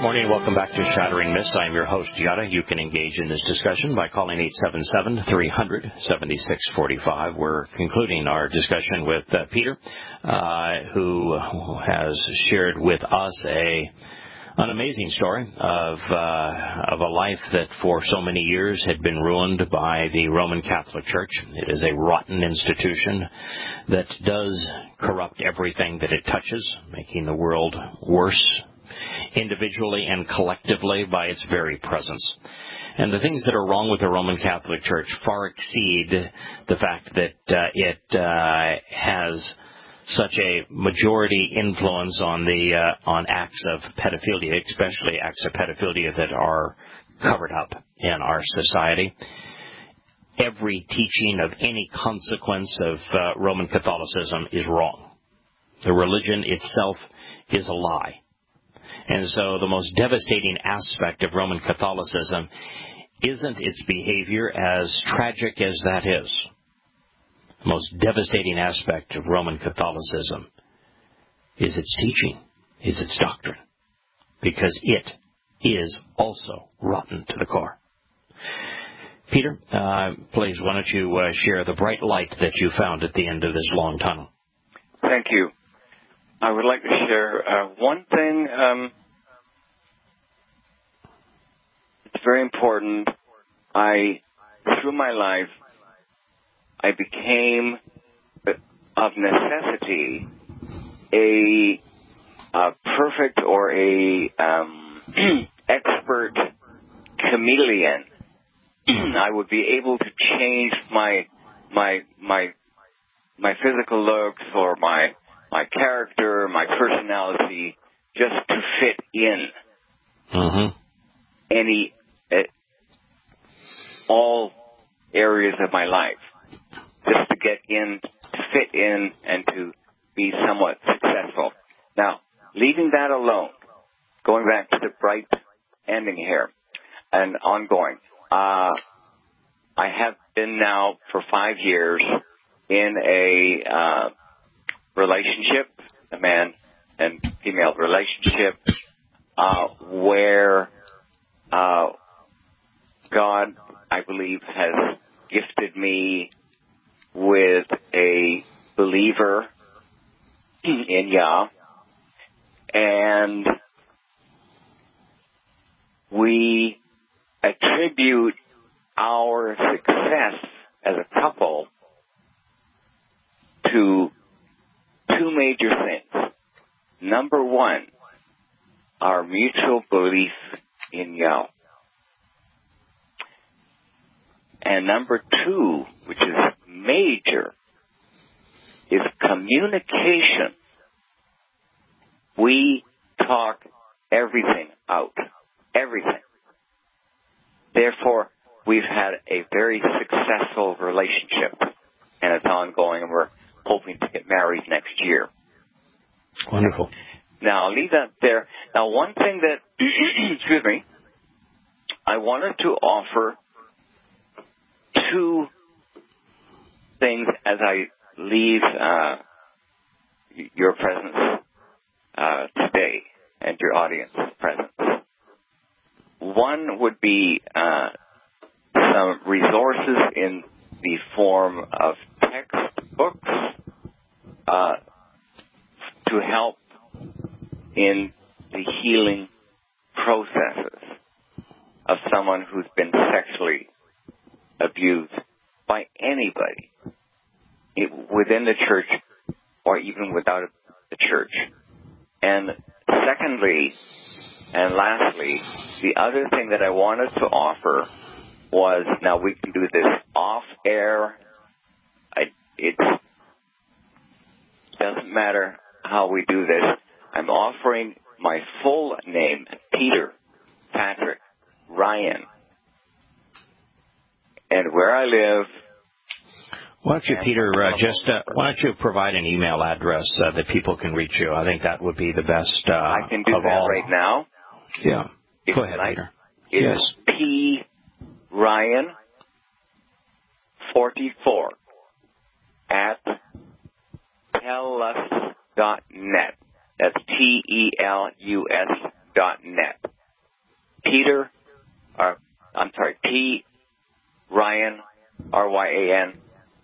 morning. Welcome back to Shattering Myths. I'm your host, Yada. You can engage in this discussion by calling 877-300-7645. We're concluding our discussion with Peter, who has shared with us an amazing story of a life that for so many years had been ruined by the Roman Catholic Church. It is a rotten institution that does corrupt everything that it touches, making the world worse individually and collectively by its very presence. And the things that are wrong with the Roman Catholic Church far exceed the fact that it has such a majority influence on acts of pedophilia, especially acts of pedophilia that are covered up in our society. Every teaching of any consequence of Roman Catholicism is wrong. The religion itself is a lie. And so the most devastating aspect of Roman Catholicism isn't its behavior, as tragic as that is. The most devastating aspect of Roman Catholicism is its teaching, is its doctrine, because it is also rotten to the core. Peter, please, why don't you share the bright light that you found at the end of this long tunnel? Thank you. I would like to share one thing. It's very important. Through my life, I became, of necessity, a perfect or a expert chameleon. I would be able to change my physical looks or my character, my personality, just to fit in all areas of my life, just to get in, to fit in, and to be somewhat successful. Now, leaving that alone, going back to the bright ending here and ongoing, I have been now for 5 years in a relationship, a man and female relationship, where God, I believe, has gifted me with a believer in Yah, and we attribute our success as a couple to two major things. Number one, our mutual belief in Yah. And number two, which is major, is communication. We talk everything out. Everything. Therefore, we've had a very successful relationship, and it's ongoing, and we're hoping to get married next year. Wonderful. Now, I'll leave that there. Now, one thing that, excuse me, I wanted to offer two things as I leave your presence today and your audience's presence. One would be some resources in the form of textbooks to help in the healing processes of someone who's been sexually abused by anybody within the church or even without the church. And secondly, and lastly, the other thing that I wanted to offer was, now we can do this off air. It doesn't matter how we do this. I'm offering my full name, Peter Patrick Ryan, and where I live. Why don't you, Peter, why don't you provide an email address that people can reach you? I think that would be the best I can do that all. Right now. Yeah. Go ahead, Peter. It is P. Ryan 44 at tellus.net. That's TELUS.net. Peter, P. Ryan, RYAN,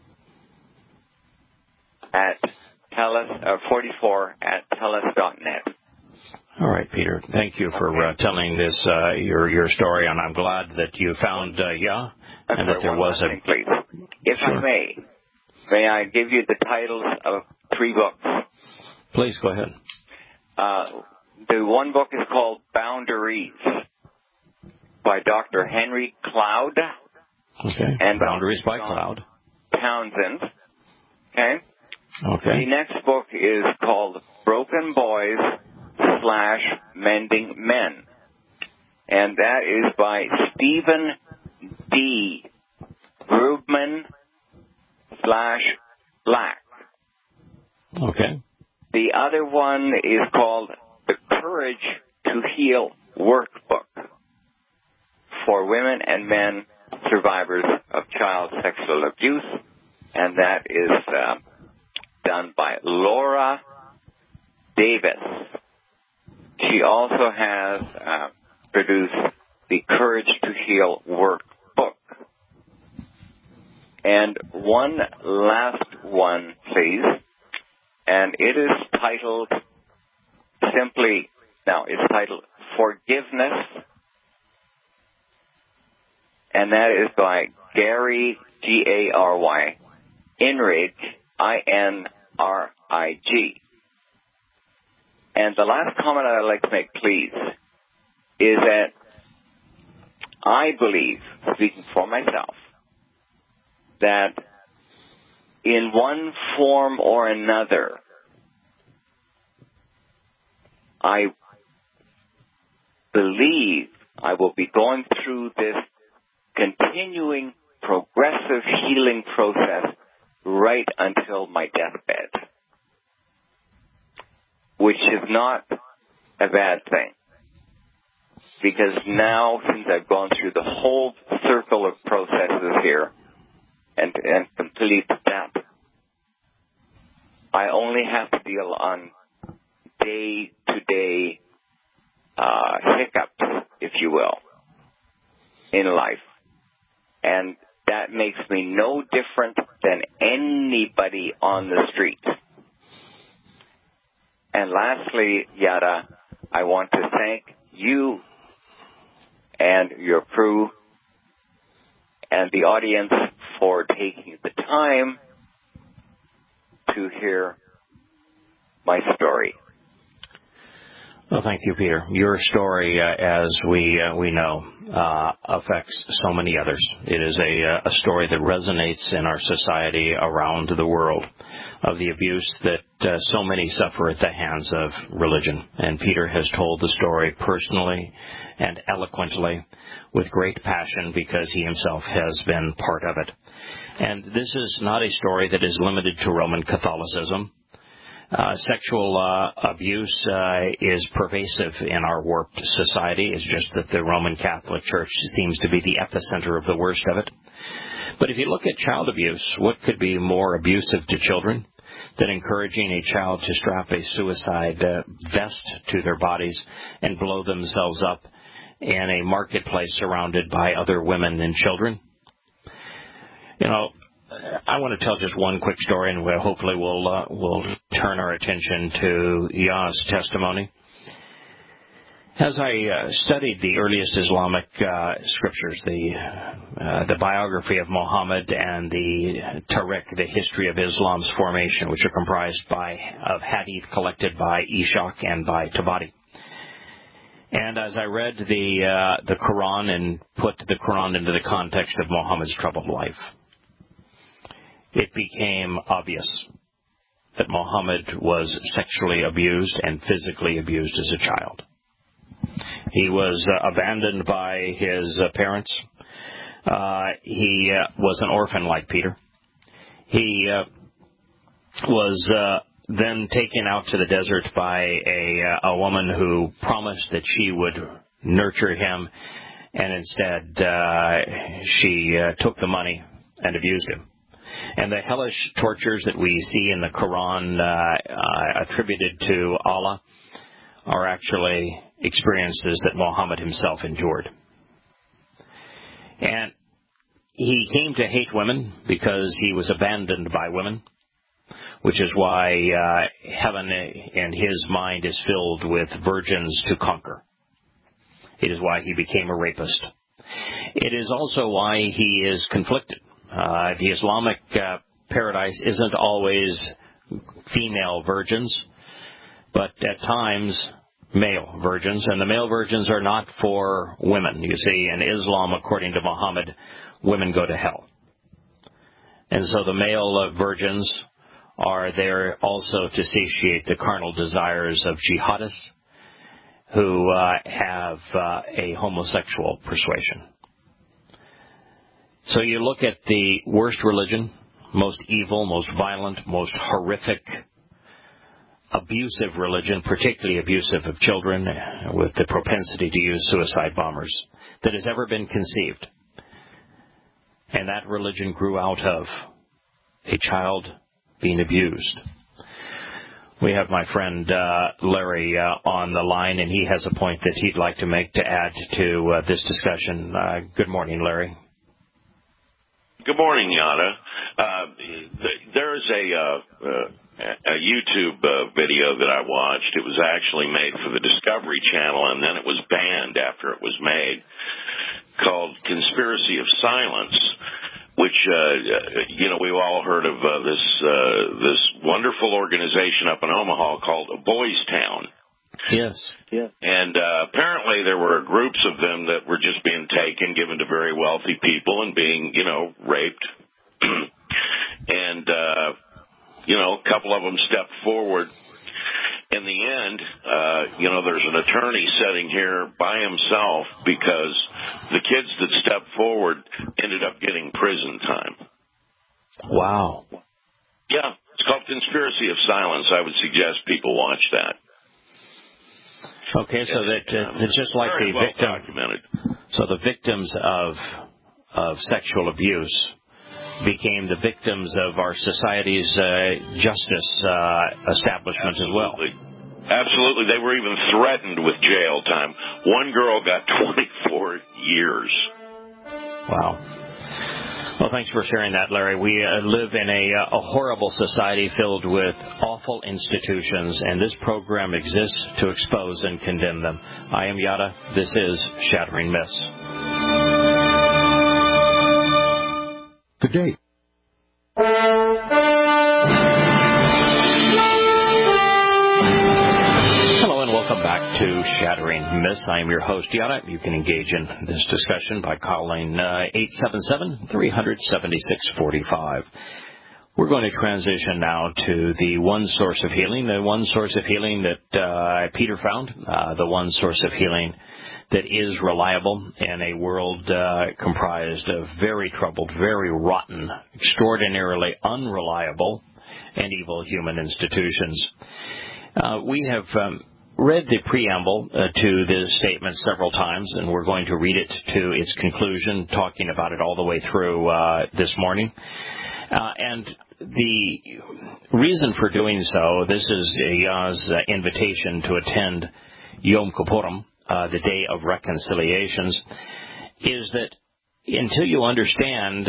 at TELUS, 44 at TELUS.net. All right, Peter. Thank you for telling this your story, and I'm glad that you found Yah, and that there was thing, please. If Sure. I may I give you the titles of 3 books? Please go ahead. The one book is called Boundaries by Dr. Henry Cloud. Okay. And Boundaries by Cloud. Townsend. Okay. Okay. The next book is called Broken Boys / Mending Men. And that is by Stephen D. Grubman / Black. Okay. The other one is called The Courage to Heal Workbook for women and men survivors of child sexual abuse, and that is done by Laura Davis. She also has produced the Courage to Heal Workbook. And one last one, please, and it is titled it's titled Forgiveness, and that is by Gary, Gary, Inrig, INRIG. And the last comment I'd like to make, please, is that I believe, speaking for myself, that in one form or another, I believe I will be going through this continuing progressive healing process right until my deathbed, which is not a bad thing. Because now, since I've gone through the whole circle of processes here and complete that, I only have to deal on day-to-day hiccups, if you will, in life. And that makes me no different than anybody on the street. And lastly, Yada, I want to thank you and your crew and the audience for taking the time to hear my story. Well, thank you, Peter. Your story, as we know, affects so many others. It is a story that resonates in our society around the world of the abuse that so many suffer at the hands of religion. And Peter has told the story personally and eloquently with great passion because he himself has been part of it. And this is not a story that is limited to Roman Catholicism. Sexual abuse is pervasive in our warped society. It's just that the Roman Catholic Church seems to be the epicenter of the worst of it. But if you look at child abuse, what could be more abusive to children than encouraging a child to strap a suicide vest to their bodies and blow themselves up in a marketplace surrounded by other women and children? You know, I want to tell just one quick story, and hopefully we'll turn our attention to Yah's testimony. As I studied the earliest Islamic scriptures, the biography of Muhammad and the Tariq, the history of Islam's formation, which are comprised of hadith collected by Ishaq and by Tabari. And as I read the Quran and put the Quran into the context of Muhammad's troubled life, it became obvious that Muhammad was sexually abused and physically abused as a child. He was abandoned by his parents. He was an orphan like Peter. He was then taken out to the desert by a woman who promised that she would nurture him, and instead she took the money and abused him. And the hellish tortures that we see in the Quran attributed to Allah are actually experiences that Muhammad himself endured. And he came to hate women because he was abandoned by women, which is why heaven in his mind is filled with virgins to conquer. It is why he became a rapist. It is also why he is conflicted. The Islamic paradise isn't always female virgins, but at times male virgins, and the male virgins are not for women. You see, in Islam, according to Muhammad, women go to hell. And so the male virgins are there also to satiate the carnal desires of jihadists who have a homosexual persuasion. So you look at the worst religion, most evil, most violent, most horrific, abusive religion, particularly abusive of children, with the propensity to use suicide bombers, that has ever been conceived. And that religion grew out of a child being abused. We have my friend Larry on the line, and he has a point that he'd like to make to add to this discussion. Good morning, Larry. Good morning, Yada. There's a YouTube video that I watched. It was actually made for the Discovery Channel, and then it was banned after it was made, called Conspiracy of Silence, which, we've all heard of this wonderful organization up in Omaha called Boys Town. Yes. Yeah. And apparently there were groups of them that were just being taken, given to very wealthy people, and being, raped. And, a couple of them stepped forward. In the end, there's an attorney sitting here by himself because the kids that stepped forward ended up getting prison time. Wow. Yeah, it's called Conspiracy of Silence. I would suggest people watch that. Okay, so that it's just like very the well victim. Documented. So the victims of sexual abuse became the victims of our society's justice establishment as well. Absolutely. They were even threatened with jail time. One girl got 24 years. Wow. Well, thanks for sharing that, Larry. We live in a horrible society filled with awful institutions, and this program exists to expose and condemn them. I am Yada. This is Shattering Myths. Good day. Hello and welcome back to Shattering Myths. I am your host, Yada. You can engage in this discussion by calling 877-376-45. We're going to transition now to the one source of healing, the one source of healing that Peter found, the one source of healing that is reliable in a world comprised of very troubled, very rotten, extraordinarily unreliable, and evil human institutions. We have read the preamble to this statement several times, and we're going to read it to its conclusion, talking about it all the way through this morning. And the reason for doing so, this is Yah's invitation to attend Yom Kippurim, the Day of Reconciliations, is that until you understand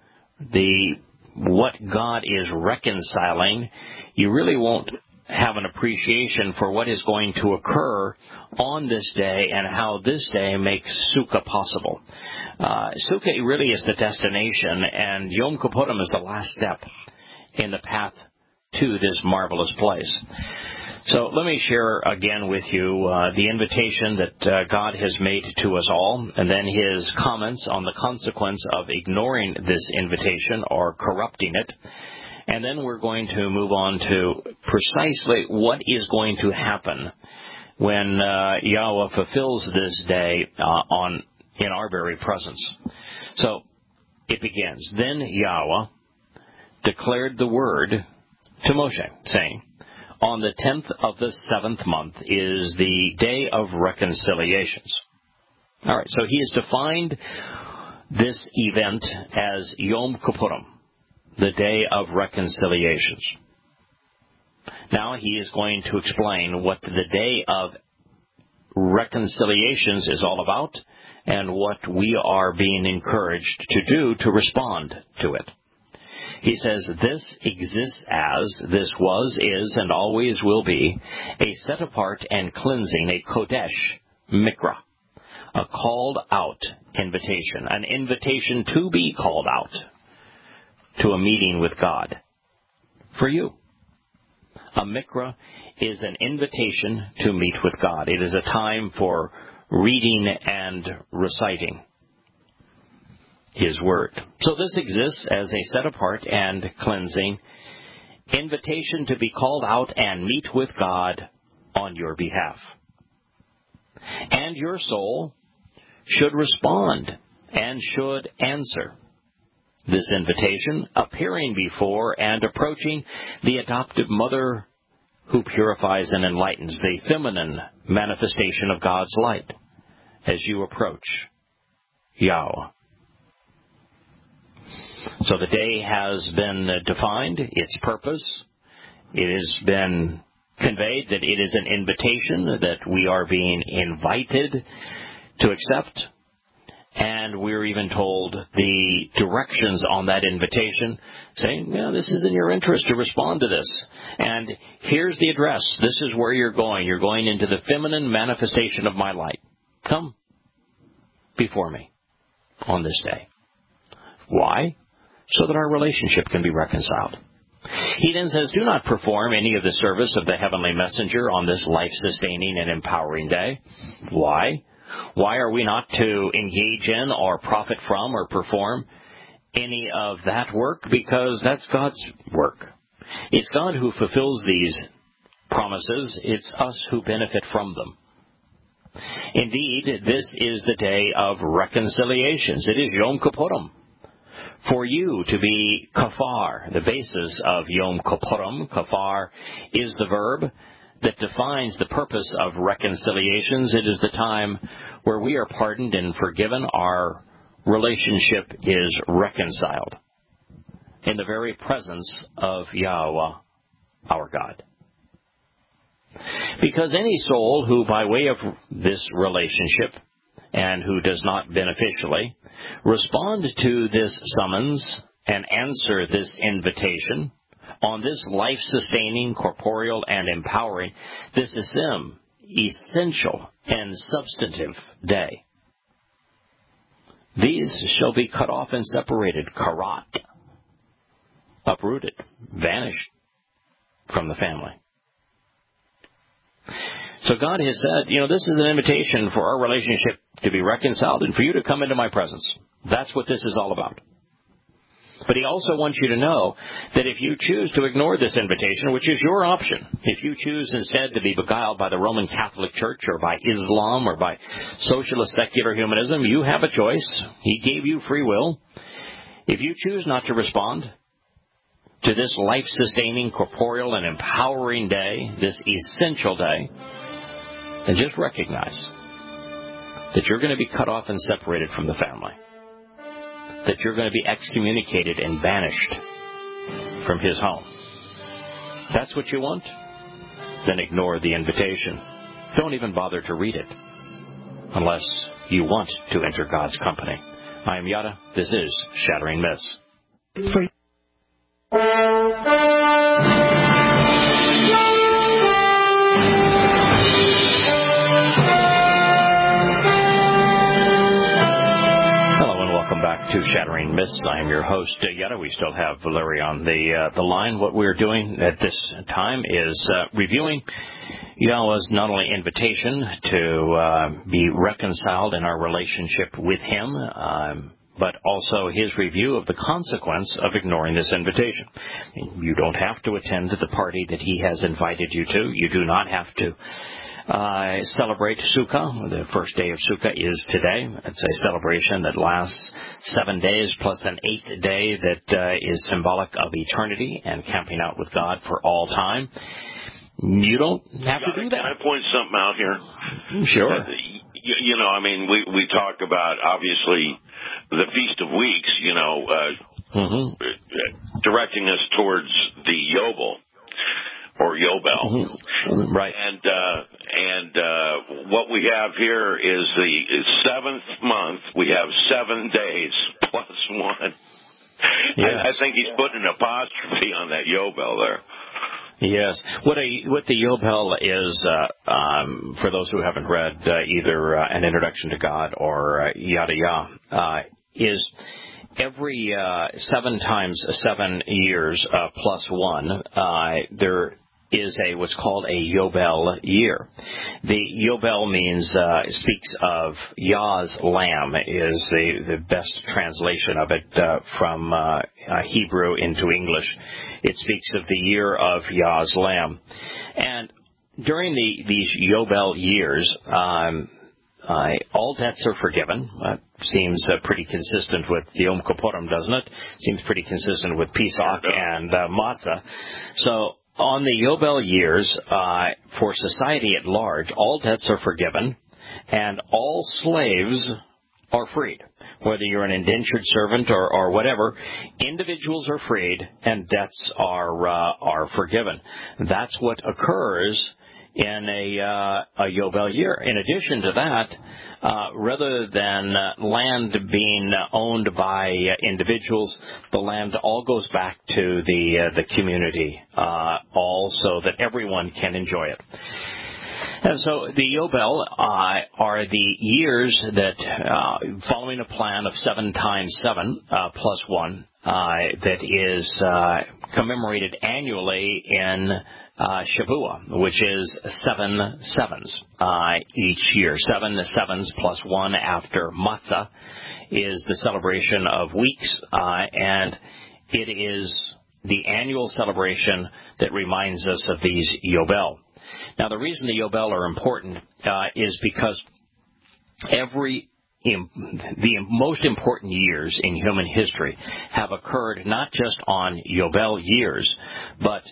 what God is reconciling, you really won't have an appreciation for what is going to occur on this day and how this day makes Sukkah possible. Sukkah really is the destination, and Yom Kippurim is the last step in the path to this marvelous place. So let me share again with you the invitation that God has made to us all, and then his comments on the consequence of ignoring this invitation or corrupting it. And then we're going to move on to precisely what is going to happen when Yahweh fulfills this day in our very presence. So it begins. Then Yahweh declared the word to Moshe, saying, on the 10th of the 7th month is the day of reconciliations. All right, so he has defined this event as Yom Kippurim, the day of reconciliations. Now he is going to explain what the day of reconciliations is all about and what we are being encouraged to do to respond to it. He says, this exists as, this was, is, and always will be, a set-apart and cleansing, a kodesh mikra, a called-out invitation, an invitation to be called out to a meeting with God. For you, a mikra is an invitation to meet with God. It is a time for reading and reciting His Word. So this exists as a set-apart and cleansing invitation to be called out and meet with God on your behalf. And your soul should respond and should answer this invitation, appearing before and approaching the adoptive mother who purifies and enlightens, the feminine manifestation of God's light as you approach Yahweh. So the day has been defined, its purpose. It has been conveyed that it is an invitation that we are being invited to accept. And we're even told the directions on that invitation, saying, this is in your interest to respond to this. And here's the address. This is where you're going. You're going into the feminine manifestation of my light. Come before me on this day. Why? So that our relationship can be reconciled. He then says, do not perform any of the service of the heavenly messenger on this life-sustaining and empowering day. Why? Why are we not to engage in or profit from or perform any of that work? Because that's God's work. It's God who fulfills these promises. It's us who benefit from them. Indeed, this is the day of reconciliations. It is Yom Kippurim. For you to be kafar, the basis of Yom Kippurim, kafar is the verb that defines the purpose of reconciliations. It is the time where we are pardoned and forgiven. Our relationship is reconciled in the very presence of Yahweh, our God. Because any soul who, by way of this relationship, and who does not beneficially respond to this summons and answer this invitation on this life-sustaining, corporeal, and empowering, this essential and substantive day, these shall be cut off and separated, karat, uprooted, vanished from the family. So God has said, this is an invitation for our relationship to be reconciled and for you to come into my presence. That's what this is all about. But He also wants you to know that if you choose to ignore this invitation, which is your option, if you choose instead to be beguiled by the Roman Catholic Church or by Islam or by socialist secular humanism, you have a choice. He gave you free will. If you choose not to respond to this life-sustaining, corporeal, and empowering day, this essential day, then just recognize that you're going to be cut off and separated from the family, that you're going to be excommunicated and banished from His home. That's what you want? Then ignore the invitation. Don't even bother to read it unless you want to enter God's company. I am Yada. This is Shattering Myths. To Shattering Myths. I am your host, Yada. We still have Valerie on the line. What we're doing at this time is reviewing Yahweh's not only invitation to be reconciled in our relationship with Him, but also His review of the consequence of ignoring this invitation. You don't have to attend to the party that He has invited you to. You do not have to celebrate Sukkah. The first day of Sukkah is today. It's a celebration that lasts 7 days plus an 8th day that is symbolic of eternity and camping out with God for all time. You don't have to do that. Can I point something out here? Sure. We talk about, obviously, the Feast of Weeks, directing us towards the Yobel. Or Yobel. Right. And And what we have here is the 7th month. We have 7 days plus 1. Yes. I think he's putting an apostrophe on that Yobel there. Yes. What the Yobel is, for those who haven't read either An Introduction to God or Yada Ya, is every 7 times 7 years plus 1, there is what's called a Yobel year. The Yobel speaks of Yah's lamb, is the best translation of it from Hebrew into English. It speaks of the year of Yah's lamb. And during these Yobel years, all debts are forgiven. Seems pretty consistent with Yom Kippurim, doesn't it? Seems pretty consistent with Pesach and Matzah. So on the Yobel years, for society at large, all debts are forgiven, and all slaves are freed. Whether you're an indentured servant or whatever, individuals are freed, and debts are forgiven. That's what occurs in a Yobel year. In addition to that, rather than land being owned by individuals, the land all goes back to the community, all so that everyone can enjoy it. And so the Yobel are the years that, following a plan of 7 times 7 plus 1, that is commemorated annually in Shavua, which is 7 sevens each year. 7 sevens plus 1 after Matzah is the celebration of weeks, and it is the annual celebration that reminds us of these Yobel. Now, the reason the Yobel are important is because the most important years in human history have occurred not just on Yobel years, but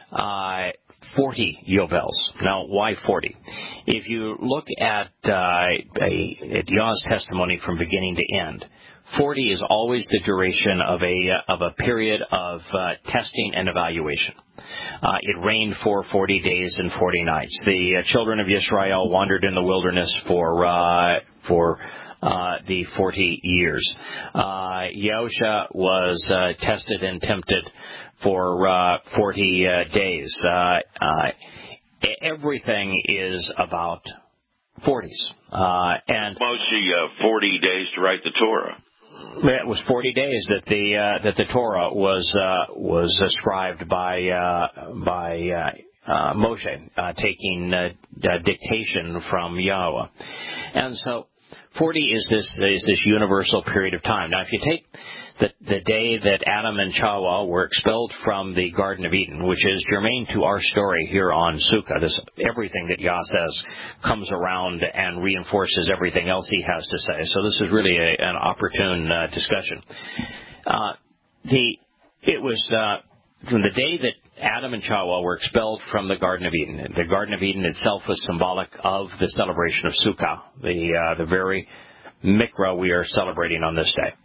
40 Yobels. Now, why 40? If you look at Yah's testimony from beginning to end, 40 is always the duration of a period of testing and evaluation. It rained for 40 days and 40 nights. The children of Israel wandered in the wilderness for the 40 years. Yahusha was tested and tempted for 40 days. Everything is about 40s. And mostly 40 days to write the Torah. It was 40 days that the Torah was ascribed by Moshe, taking dictation from Yahweh, and so 40 is this universal period of time. Now, if you take the day that Adam and Chava were expelled from the Garden of Eden, which is germane to our story here on Sukkah, everything that Yah says comes around and reinforces everything else he has to say. So this is really an opportune discussion. It was from the day that Adam and Chava were expelled from the Garden of Eden. The Garden of Eden itself was symbolic of the celebration of Sukkah, the very mikra we are celebrating on this day.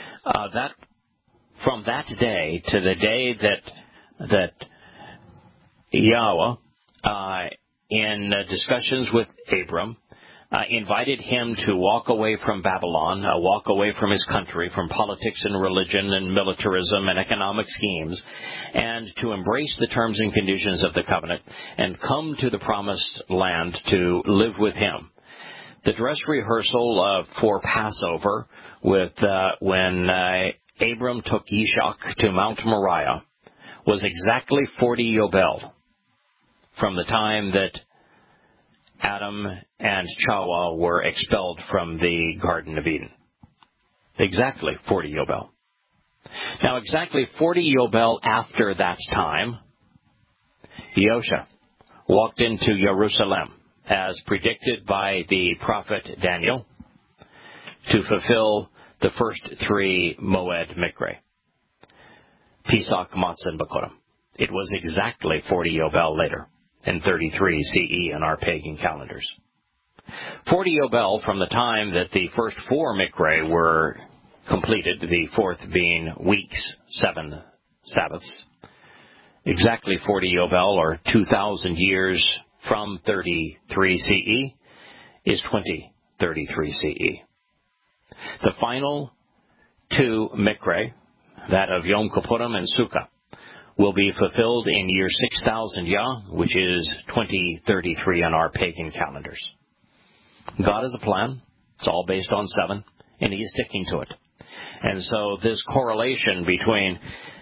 From that day to the day that Yahweh, in discussions with Abram, invited him to walk away from Babylon, walk away from his country, from politics and religion and militarism and economic schemes, and to embrace the terms and conditions of the covenant and come to the promised land to live with him. The dress rehearsal for Passover when Abram took Yishak to Mount Moriah was exactly 40 Yobel from the time that Adam and Chava were expelled from the Garden of Eden. Exactly 40 Yobel. Now, exactly 40 Yobel after that time, Yahusha walked into Jerusalem, as predicted by the prophet Daniel, to fulfill the first 3 Moed Mikre, Pesach, Matzah, and Bikurim. It was exactly 40 Yobel later, in 33 CE in our pagan calendars. 40 Yobel from the time that the first 4 Mikre were completed, the fourth being weeks, 7 Sabbaths. Exactly 40 Yobel, or 2,000 years from 33 CE is 2033 CE. The final two Mikre, that of Yom Kippurim and Sukkah, will be fulfilled in year 6000 Yah, which is 2033 on our pagan calendars. God has a plan. It's all based on 7, and He is sticking to it. And so this correlation between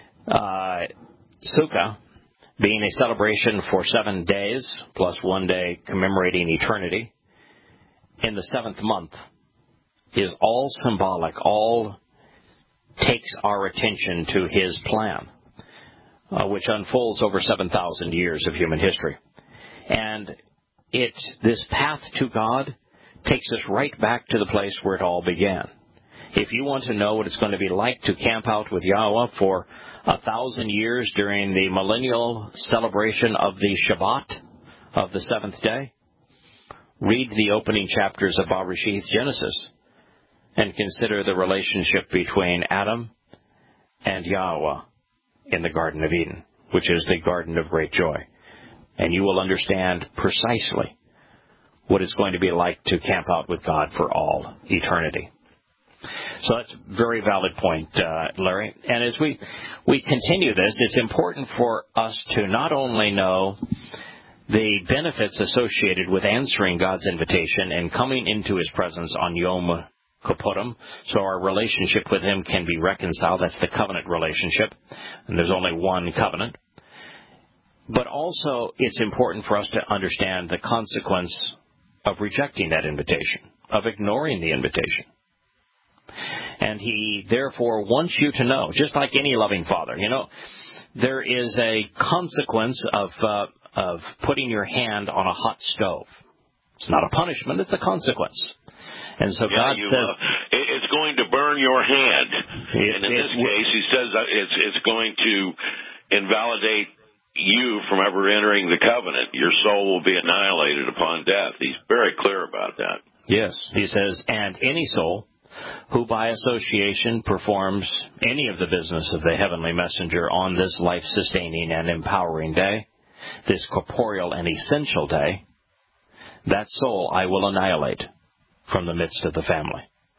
Sukkah being a celebration for 7 days, plus 1 day commemorating eternity, in the 7th month, is all symbolic, all takes our attention to His plan, which unfolds over 7,000 years of human history. And this path to God takes us right back to the place where it all began. If you want to know what it's going to be like to camp out with Yahweh for 1,000 years during the millennial celebration of the Shabbat of the 7th day, read the opening chapters of Bereshith, Genesis, and consider the relationship between Adam and Yahweh in the Garden of Eden, which is the Garden of Great Joy. And you will understand precisely what it's going to be like to camp out with God for all eternity. So that's a very valid point, Larry. And as we continue this, it's important for us to not only know the benefits associated with answering God's invitation and coming into His presence on Yom Kippurim, so our relationship with Him can be reconciled. That's the covenant relationship, and there's only one covenant. But also, it's important for us to understand the consequence of rejecting that invitation, of ignoring the invitation. And He, therefore, wants you to know, just like any loving Father, there is a consequence of putting your hand on a hot stove. It's not a punishment, it's a consequence. And so God says, it's going to burn your hand. And in this case, He says it's going to invalidate you from ever entering the covenant. Your soul will be annihilated upon death. He's very clear about that. Yes, He says, and any soul who by association performs any of the business of the heavenly messenger on this life-sustaining and empowering day, this corporeal and essential day, that soul I will annihilate from the midst of the family.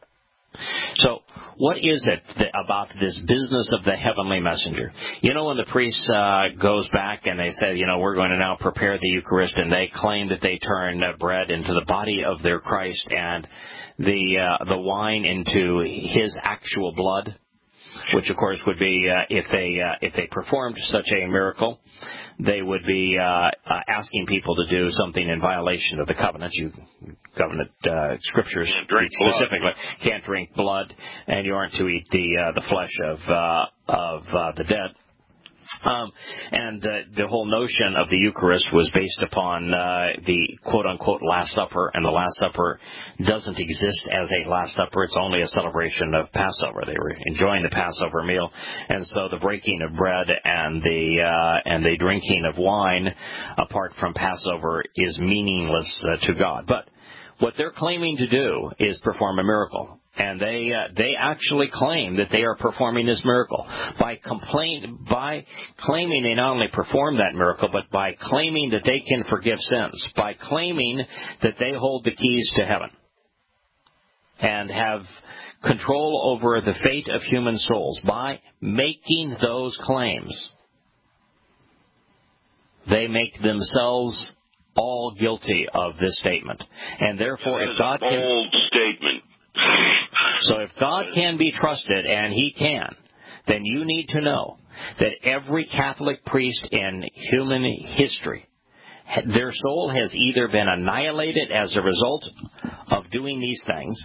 So, what is it about this business of the heavenly messenger? When the priest goes back and they say, we're going to now prepare the Eucharist, and they claim that they turn bread into the body of their Christ and the wine into His actual blood, which of course would be if they performed such a miracle, they would be asking people to do something in violation of the covenant. Covenant scriptures specifically can't drink blood, and you aren't to eat the flesh of the dead. And the whole notion of the Eucharist was based upon the quote-unquote Last Supper, and the Last Supper doesn't exist as a Last Supper. It's only a celebration of Passover. They were enjoying the Passover meal, and so the breaking of bread and the drinking of wine apart from Passover is meaningless to God. But what they're claiming to do is perform a miracle. And they actually claim that they are performing this miracle by claiming they not only perform that miracle, but by claiming that they can forgive sins, by claiming that they hold the keys to heaven and have control over the fate of human souls. By making those claims, they make themselves all guilty of this statement. And therefore, if God can... bold statement. So if God can be trusted, and He can, then you need to know that every Catholic priest in human history, their soul has either been annihilated as a result of doing these things,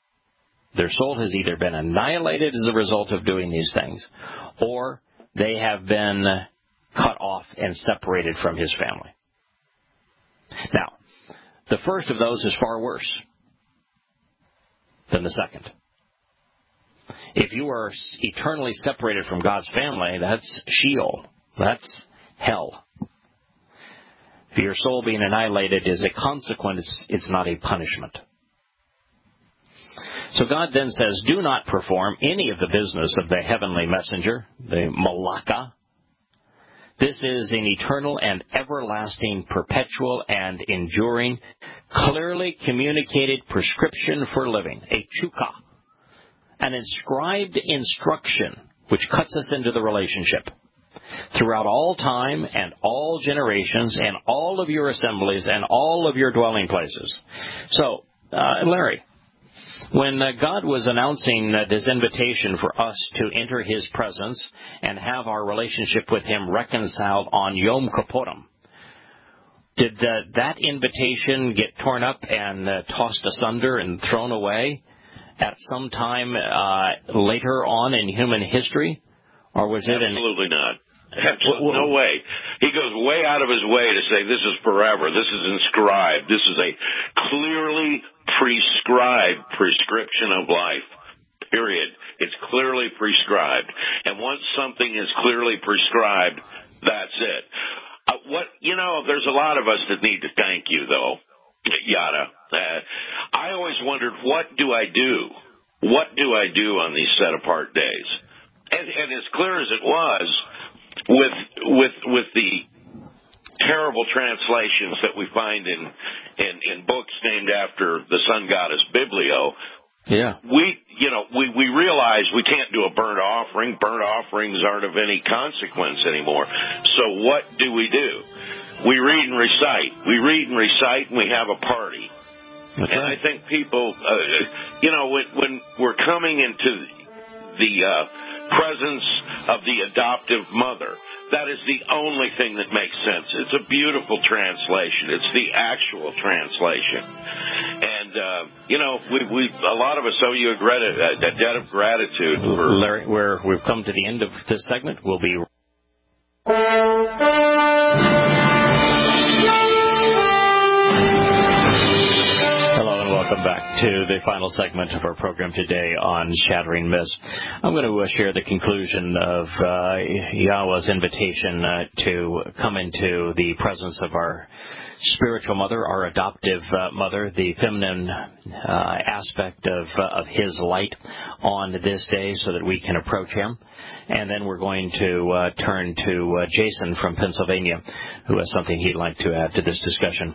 or they have been cut off and separated from His family. Now, the first of those is far worse than the second. If you are eternally separated from God's family, that's Sheol. That's hell. If your soul being annihilated is a consequence, it's not a punishment. So God then says, do not perform any of the business of the heavenly messenger, the Malaka, This is an eternal and everlasting, perpetual and enduring, clearly communicated prescription for living, a chukka, an inscribed instruction which cuts us into the relationship throughout all time and all generations and all of your assemblies and all of your dwelling places. So, Larry, when God was announcing this invitation for us to enter His presence and have our relationship with Him reconciled on Yom Kippurim, did that invitation get torn up and tossed asunder and thrown away at some time later on in human history? Or was it Absolutely not. Absolutely no way. He goes way out of his way to say this is forever. This is inscribed. This is a clearly prescribed prescription of life. Period. It's clearly prescribed. And once something is clearly prescribed, that's it. There's a lot of us that need to thank you, though, Yada. I always wondered, what do I do? What do I do on these set-apart days? And as clear as it was, with the terrible translations that we find in books named after the sun goddess Biblio, we realize we can't do a burnt offering. Burnt offerings aren't of any consequence anymore. So what do? We read and recite. We read and recite, and we have a party. That's and right. I think people, when we're coming into the presence of the adoptive mother, that is the only thing that makes sense. It's a beautiful translation. It's the actual translation. And, we a lot of us owe you a debt of gratitude. Larry, we've come to the end of this segment. We'll be... Welcome back to the final segment of our program today on Shattering Myths. I'm going to share the conclusion of Yahweh's invitation to come into the presence of our spiritual mother, our adoptive mother, the feminine aspect of His light on this day so that we can approach Him. And then we're going to turn to Jason from Pennsylvania, who has something he'd like to add to this discussion.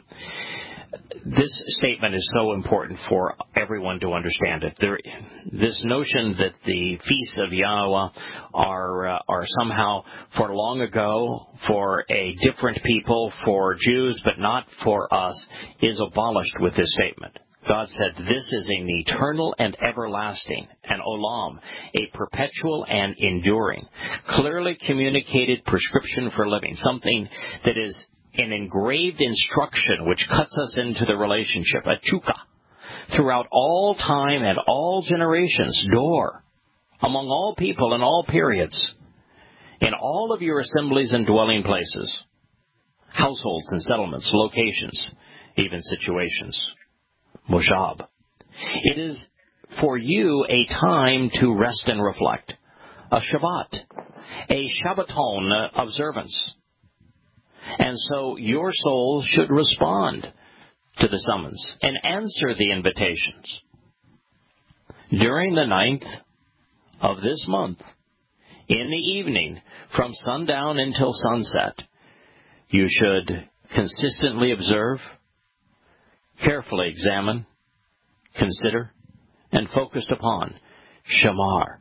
This statement is so important for everyone to understand it. This notion that the feasts of Yahweh are somehow for long ago, for a different people, for Jews, but not for us, is abolished with this statement. God said this is an eternal and everlasting, an olam, a perpetual and enduring, clearly communicated prescription for living, something that is an engraved instruction which cuts us into the relationship, a chukka, throughout all time and all generations, door, among all people in all periods, in all of your assemblies and dwelling places, households and settlements, locations, even situations, moshab. It is for you a time to rest and reflect, a Shabbat, a Shabbaton observance. And so your soul should respond to the summons and answer the invitations. During the 9th of this month, in the evening, from sundown until sunset, you should consistently observe, carefully examine, consider, and focus upon Shamar,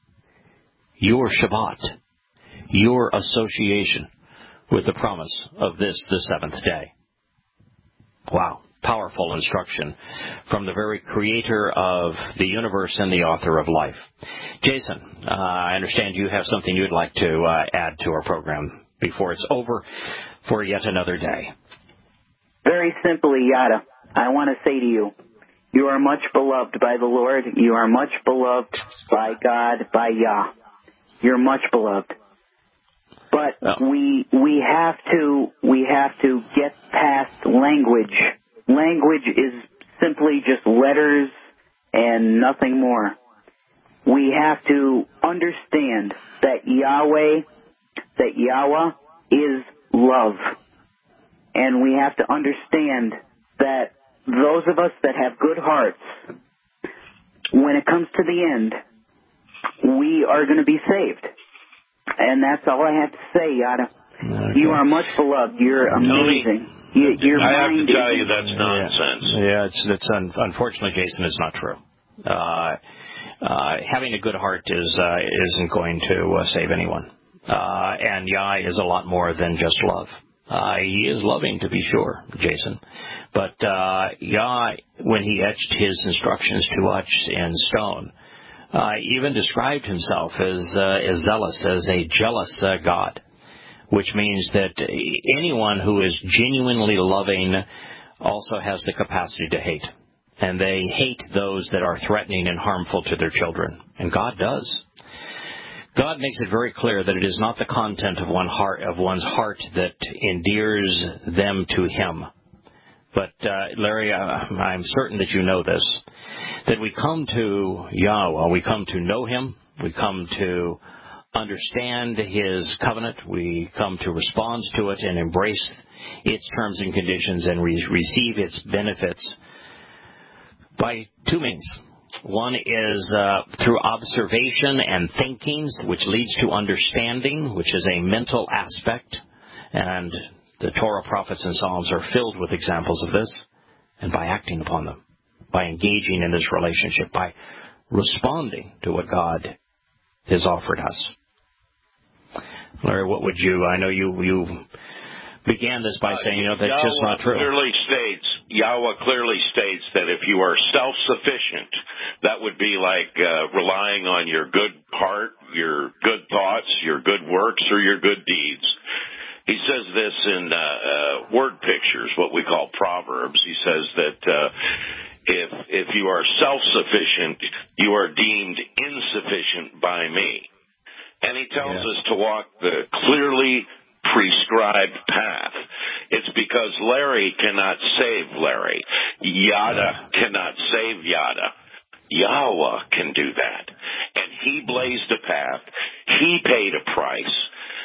your Shabbat, your association with the promise of the 7th day. Wow, powerful instruction from the very creator of the universe and the author of life. Jason, I understand you have something you'd like to add to our program before it's over for yet another day. Very simply, Yada, I want to say to you, you are much beloved by the Lord. You are much beloved by God, by Yah. You're much beloved. But we have to get past language. Language is simply just letters and nothing more. We have to understand that Yahweh is love. And we have to understand that those of us that have good hearts, when it comes to the end, we are going to be saved. And that's all I have to say, Yada. Okay. You are much beloved. You're amazing. I have to tell you that's nonsense. Yeah, it's unfortunately, Jason, it's not true. Having a good heart isn't going to save anyone. And Yah is a lot more than just love. He is loving, to be sure, Jason. But Yah, when he etched his instructions to us in stone, even described himself as zealous, as a jealous God, which means that anyone who is genuinely loving also has the capacity to hate. And they hate those that are threatening and harmful to their children. And God does. God makes it very clear that it is not the content of one's heart that endears them to Him. But, Larry, I'm certain that you know this, that we come to Yahweh, we come to know Him, we come to understand His covenant, we come to respond to it and embrace its terms and conditions and receive its benefits by two means. One is through observation and thinking, which leads to understanding, which is a mental aspect. And the Torah, prophets, and Psalms are filled with examples of this. And by acting upon them, by engaging in this relationship, by responding to what God has offered us. Larry, what would you... I know you began this by saying, that's just not true. Yahweh clearly states that if you are self-sufficient, that would be like relying on your good heart, your good thoughts, your good works, or your good deeds. He says this in word pictures, what we call Proverbs. He says that if you are self-sufficient, you are deemed insufficient by me. And he tells us to walk the clearly prescribed path. It's because Larry cannot save Larry. Yada cannot save Yada. Yahweh can do that. And He blazed a path. He paid a price.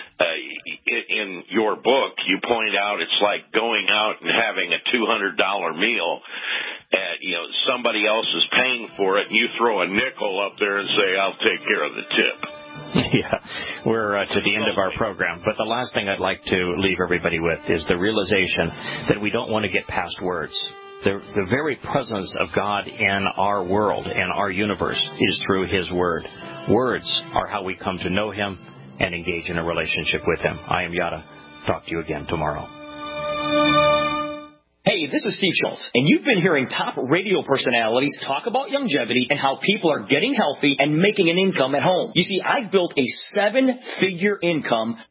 In your book, you point out it's like going out and having a $200 meal. Somebody else is paying for it, and you throw a nickel up there and say, "I'll take care of the tip." Yeah, we're to the end of our program. But the last thing I'd like to leave everybody with is the realization that we don't want to get past words. The very presence of God in our world, in our universe, is through His Word. Words are how we come to know Him and engage in a relationship with Him. I am Yada. Talk to you again tomorrow. Hey, this is Steve Schultz, and you've been hearing top radio personalities talk about longevity and how people are getting healthy and making an income at home. You see, I've built a 7-figure income